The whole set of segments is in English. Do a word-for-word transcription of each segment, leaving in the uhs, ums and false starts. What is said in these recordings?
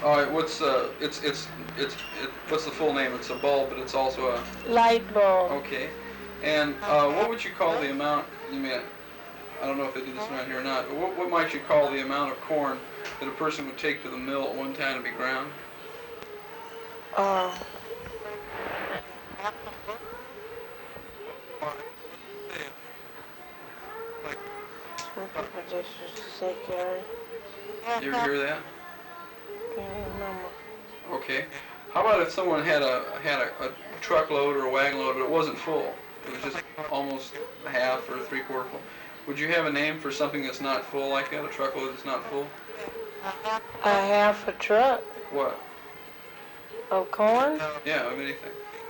All right, what's uh, it's it's it's it, what's the full name? It's a bulb, but it's also a Light bulb. okay. And uh, what would you call the amount? You mean I don't know if they do this around here or not. But what what might you call the amount of corn that a person would take to the mill at one time to be ground? Uh, some people just used to say carry. You ever hear that? Can't remember. Okay. How about if someone had a had a, a truckload or a wagon load, but it wasn't full? It was just almost half or three quarter full. Would you have a name for something that's not full like that? A truckload that's not full? A half a truck What? of corn? Yeah, of anything.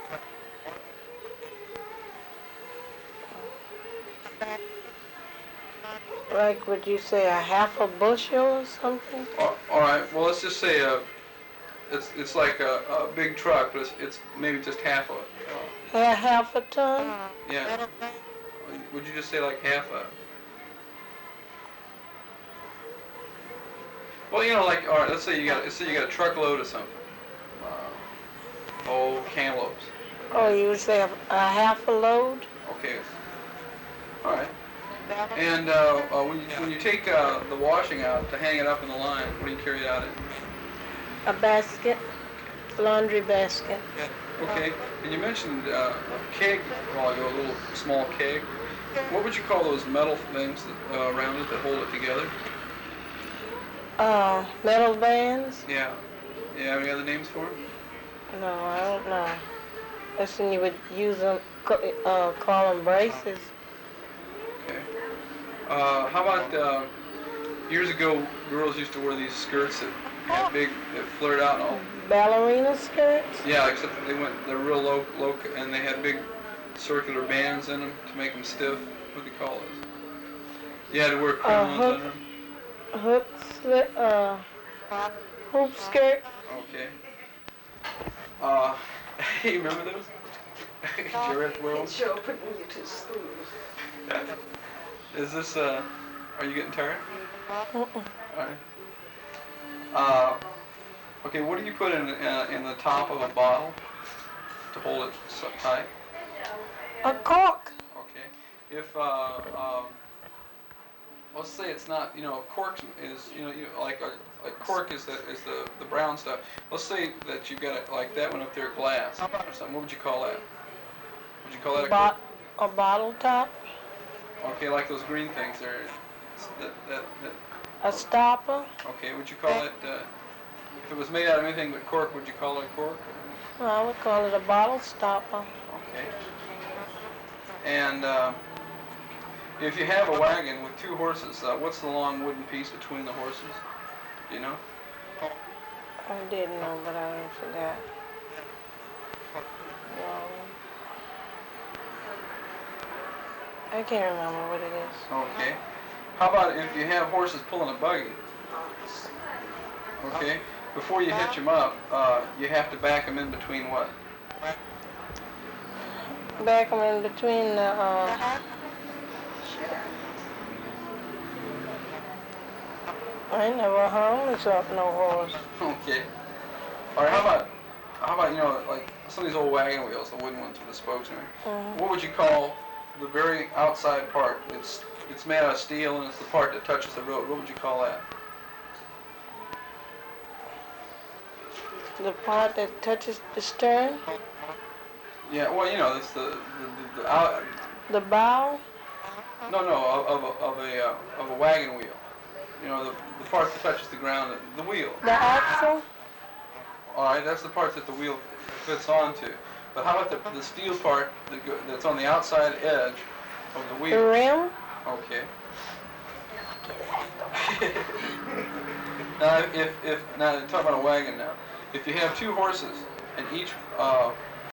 Like, would you say a half a bushel or something? All all right. Well, let's just say uh, it's it's like a, a big truck, but it's, it's maybe just half a. Uh, A half a ton? yeah. Would you just say like half a? Well, you know, like all right. Let's say you got let's say you got a truckload of something. Uh, oh, cantaloupes. Oh, you would say a, a half a load? Okay. All right. And uh, uh, when you when you take uh, the washing out to hang it up in the line, what do you carry it out in? A basket, laundry basket. Okay. And you mentioned uh, a keg a while ago, a little small keg. What would you call those metal things that, uh, around it that hold it together? Uh, metal bands? Yeah. Yeah. Have any other names for them? No, I don't know. Listen, you would use them, uh, call them braces. Okay. Uh, how about uh, years ago, girls used to wear these skirts that had big, that flared out and all. Ballerina skirts? Yeah, except that they went, they're real low, low, and they had big circular bands in them to make them stiff. What do you call those? You had to wear crinones hook. on them. Hook slit, uh, hoop skirt. Okay. Uh, you remember those? Did you ever have to wear them? It's opening you to school. Is this, uh, are you getting tired? Uh-uh. All right. Uh, okay, what do you put in uh, in the top of a bottle to hold it so tight? A cork. Okay. If, uh, um, let's say it's not, you know, cork is, you know, you, like a, a cork is the, is the, the brown stuff. Let's say that you've got it like that one up there, glass or something. What would you call that? Would you call that a cork? Bo- a bottle top. Okay, like those green things there. That, that, that. A stopper. Okay, would you call it, uh, if it was made out of anything but cork, would you call it a cork? Well, I would call it a bottle stopper. Okay. And uh, if you have a wagon with two horses, uh, what's the long wooden piece between the horses? Do you know? I did know, but I forgot. No. I can't remember what it is. Okay. How about if you have horses pulling a buggy? Okay. Before you hitch them up, uh, you have to back them in between what? Back them in between the, uh, I never hung up no horse. Okay. All right. How about how about you know like some of these old wagon wheels, the wooden ones with the spokes in it? Mm-hmm. What would you call the very outside part? It's it's made out of steel and it's the part that touches the road. What would you call that? The part that touches the stern? Yeah. Well, you know, it's the the, the, the out, The bow? no no of, of a of a, uh, of a wagon wheel. You know, the, the part that touches the ground, the, the wheel. The axle? All right, that's the part that the wheel fits onto. But how about the, the steel part that go, that's on the outside edge of the wheel? The rim? Okay. Now, if if now talk about a wagon now. If you have two horses and each uh,